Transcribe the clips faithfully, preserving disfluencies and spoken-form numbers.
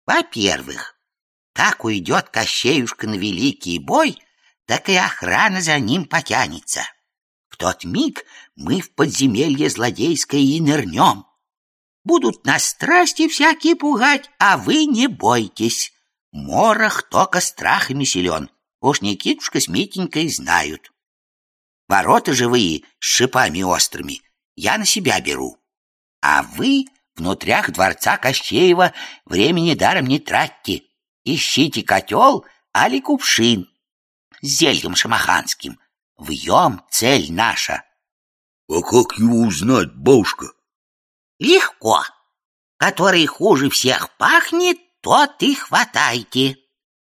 Во-первых, как уйдет Кощеюшка на великий бой, так и охрана за ним потянется. В тот миг мы в подземелье злодейское и нырнем. Будут нас страсти всякие пугать, а вы не бойтесь. Морох только страхами силен. Уж Никитушка с Митенькой знают. Ворота живые с шипами острыми я на себя беру. А вы внутрях дворца Кощеева времени даром не тратьте. Ищите котел али кувшин с зельем шамаханским. Вьем цель наша. А как его узнать, бабушка? Легко. Который хуже всех пахнет, тот и хватайте.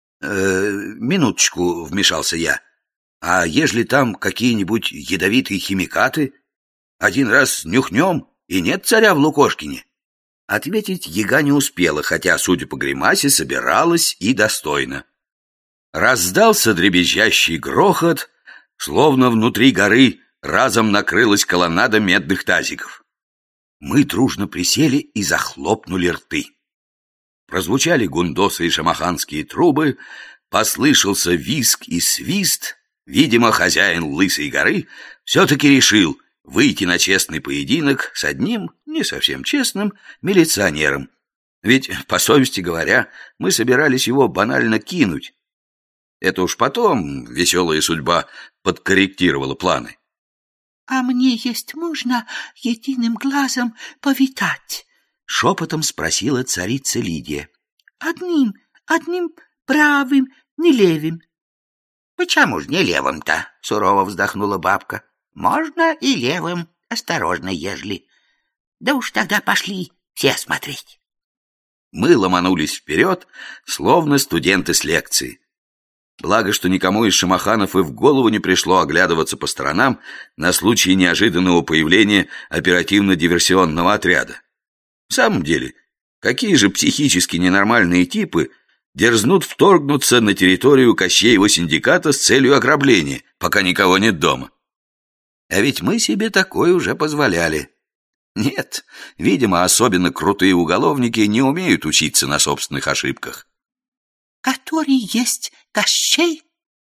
Э, минуточку, вмешался я. А ежели там какие-нибудь ядовитые химикаты? Один раз нюхнем, и нет царя в Лукошкине. Ответить яга не успела, хотя, судя по гримасе, собиралась и достойно. Раздался дребезжащий грохот, словно внутри горы разом накрылась колоннада медных тазиков. Мы дружно присели и захлопнули рты. Прозвучали гундосы и шамаханские трубы, послышался визг и свист. Видимо, хозяин Лысой горы все-таки решил выйти на честный поединок с одним, не совсем честным, милиционером. Ведь, по совести говоря, мы собирались его банально кинуть. Это уж потом веселая судьба подкорректировала планы. — А мне есть можно единым глазом повитать? — шепотом спросила царица Лидия. — Одним, одним правым, не левым. — Почему ж не левым-то? — сурово вздохнула бабка. — Можно и левым, осторожно, ежели. Да уж тогда пошли все смотреть. Мы ломанулись вперед, словно студенты с лекции. Благо, что никому из шамаханов и в голову не пришло оглядываться по сторонам на случай неожиданного появления оперативно-диверсионного отряда. В самом деле, какие же психически ненормальные типы дерзнут вторгнуться на территорию Кощеева синдиката с целью ограбления, пока никого нет дома? А ведь мы себе такое уже позволяли. Нет, видимо, особенно крутые уголовники не умеют учиться на собственных ошибках. — Который есть Кощей?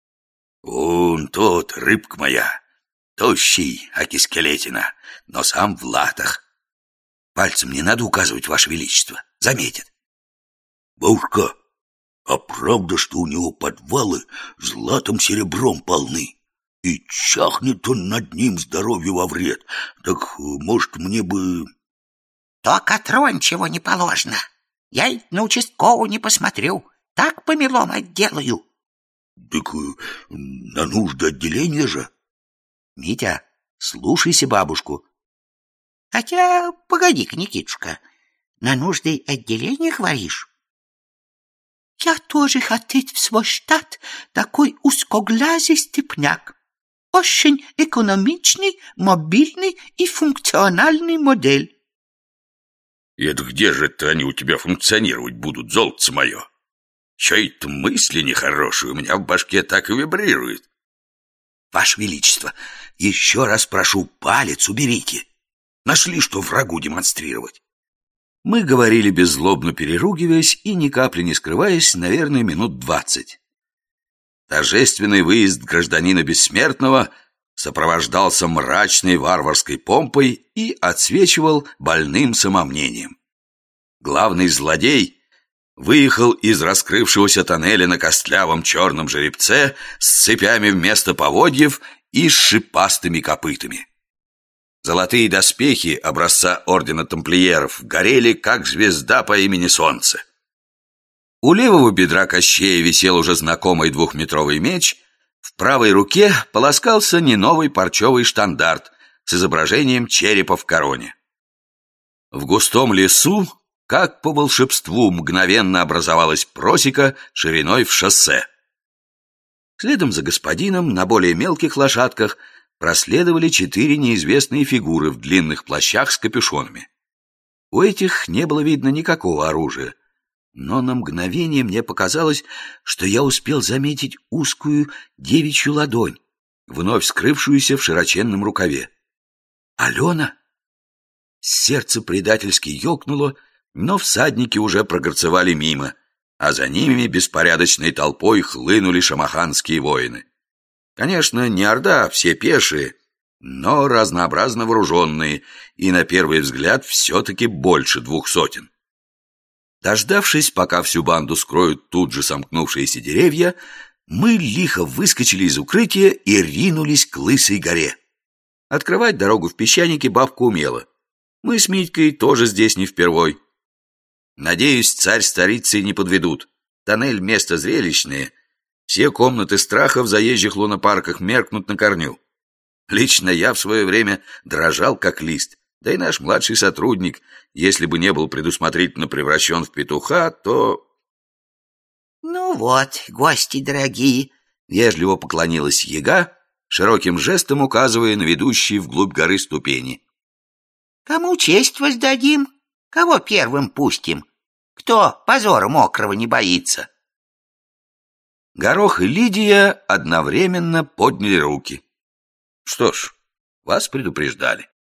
— Он тот, рыбка моя, тощий, аки скелетина, но сам в латах. Пальцем не надо указывать, Ваше Величество, заметят. — Бабушка, а правда, что у него подвалы златом серебром полны? И чахнет он над ним здоровью во вред. Так, может, мне бы... — Только тронь, чего не положено. Я и на участкову не посмотрю. Так помелом отделаю. — Так на нужды отделения же. — Митя, слушайся бабушку. — Хотя, погоди-ка, Никитушка, на нужды отделения говоришь? — Я тоже хотеть в свой штат такой узкоглазый степняк. Очень экономичный, мобильный и функциональный модель. — Это где же это они у тебя функционировать будут, золотце мое? Чай-то мысли нехорошие у меня в башке так и вибрирует. — Ваше Величество, еще раз прошу, палец уберите. Нашли, что врагу демонстрировать. Мы говорили беззлобно переругиваясь и ни капли не скрываясь, наверное, минут двадцать. Торжественный выезд гражданина Бессмертного сопровождался мрачной варварской помпой и отсвечивал больным самомнением. Главный злодей выехал из раскрывшегося тоннеля на костлявом черном жеребце с цепями вместо поводьев и с шипастыми копытами. Золотые доспехи образца ордена тамплиеров горели, как звезда по имени Солнце. У левого бедра Кощея висел уже знакомый двухметровый меч, в правой руке полоскался не новый парчевый штандарт с изображением черепа в короне. В густом лесу, как по волшебству, мгновенно образовалась просека шириной в шоссе. Следом за господином на более мелких лошадках проследовали четыре неизвестные фигуры в длинных плащах с капюшонами. У этих не было видно никакого оружия, но на мгновение мне показалось, что я успел заметить узкую девичью ладонь, вновь скрывшуюся в широченном рукаве. «Алена?» Сердце предательски ёкнуло, Но всадники уже прогорцевали мимо, а за ними беспорядочной толпой хлынули шамаханские воины. Конечно, не орда, а все пешие, но разнообразно вооруженные, и на первый взгляд все-таки больше двух сотен. Дождавшись, пока всю банду скроют тут же сомкнувшиеся деревья, мы лихо выскочили из укрытия и ринулись к Лысой горе. Открывать дорогу в песчанике бабка умела. Мы с Митькой тоже здесь не впервой. Надеюсь, царь с царицей не подведут. Тоннель — место зрелищное. Все комнаты страха в заезжих лунопарках меркнут на корню. Лично я в свое время дрожал как лист. Да и наш младший сотрудник, если бы не был предусмотрительно превращен в петуха, то... Ну вот, гости дорогие, вежливо поклонилась яга, широким жестом указывая на ведущие вглубь горы ступени. Кому честь воздадим? Кого первым пустим? Кто позора мокрого не боится? Горох и Лидия одновременно подняли руки. Что ж, вас предупреждали.